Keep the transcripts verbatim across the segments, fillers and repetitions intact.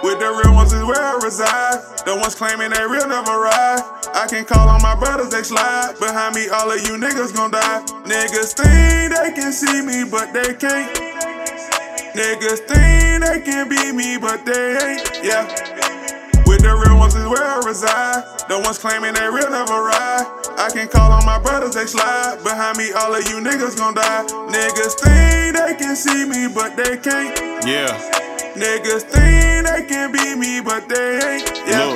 With the real ones is where I reside. The ones claiming they real never ride. I can call on my brothers, they slide. Behind me, all of you niggas gon' die. Niggas think they can see me, but they can't. Niggas think they can be me, but they ain't. Yeah. With the real ones is where I reside. The ones claiming they real never ride. I can call on my brothers, they slide. Behind me, all of you niggas gon' die. Niggas think they can see me, but they can't. Yeah. Niggas think they can be me, but they ain't. Yeah.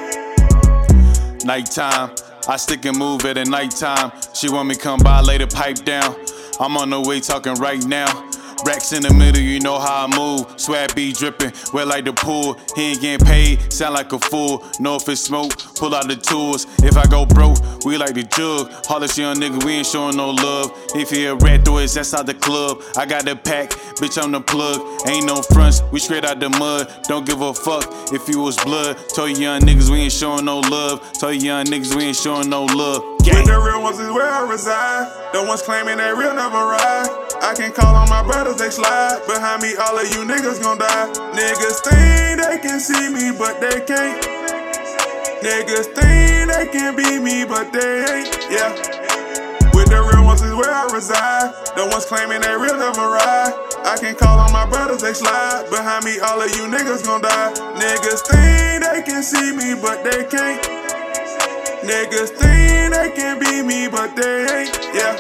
Look. Nighttime, I stick and move at the nighttime. She want me come by, lay the pipe down. I'm on the way talking right now. Racks in the middle, you know how I move. Swag be dripping, wet like the pool. He ain't getting paid, sound like a fool. Know if it's smoke, pull out the tools. If I go broke, we like the jug. Hollis young nigga, we ain't showing no love. If he a rat, throw his ass out the club. I got the pack, bitch, I'm the plug. Ain't no fronts, we straight out the mud. Don't give a fuck if you was blood. Told you young niggas, we ain't showing no love. Told you young niggas, we ain't showing no love. With the real ones is where I reside. The ones claiming they real never ride. I can call on my brothers, they slide. Behind me, all of you niggas gon' die. Niggas think they can see me, but they can't. Niggas think they can be me, but they ain't. Yeah. With the real ones is where I reside. The ones claiming they real never ride. I can call on my brothers, they slide. Behind me, all of you niggas gon' die. Niggas think they can see me, but they can't. Niggas think they can be me, but they ain't. Yeah.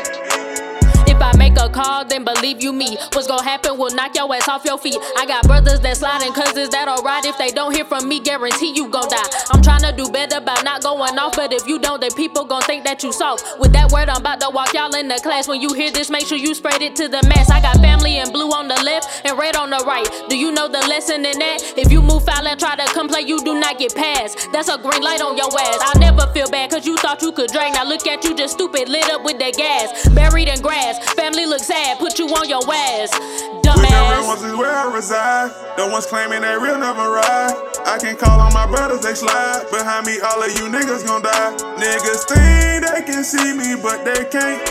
If I make a call, then believe you me. What's gon' happen will knock your ass off your feet. I got brothers that slide and cousins that'll ride. If they don't hear from me, guarantee you gon' die. I'm tryna do better about not going off, but if you don't, then people gon' think that you soft. With that word, I'm about to walk y'all in the class. When you hear this, make sure you spread it to the mass. I got family in blue on the left and red on the right. Do you know the lesson in that? If you move foul and try to come play, you do not get passed. That's a green light on your ass. I'll never feel bad, cause you thought you could drag. Now look at you, just stupid, lit up with that gas. Buried in grass. Family look sad, put you on your ass, dumbass. With the real ones is where I reside. The ones claiming they real never ride. I can call on my brothers, they slide. Behind me, all of you niggas gon' die. Niggas think they can see me, but they can't.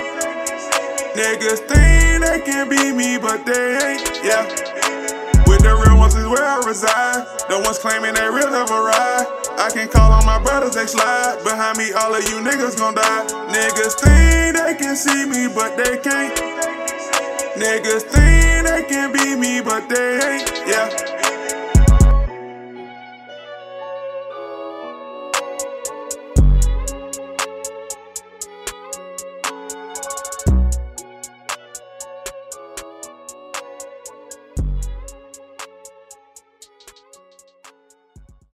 Niggas think they can be me, but they ain't. Yeah. With the real ones is where I reside. The ones claiming they real never ride. I can call on my brothers, they slide. Behind me, all of you niggas gon' die. Niggas think they can see me, but they can't. Niggas think they can be me, but they ain't. Yeah.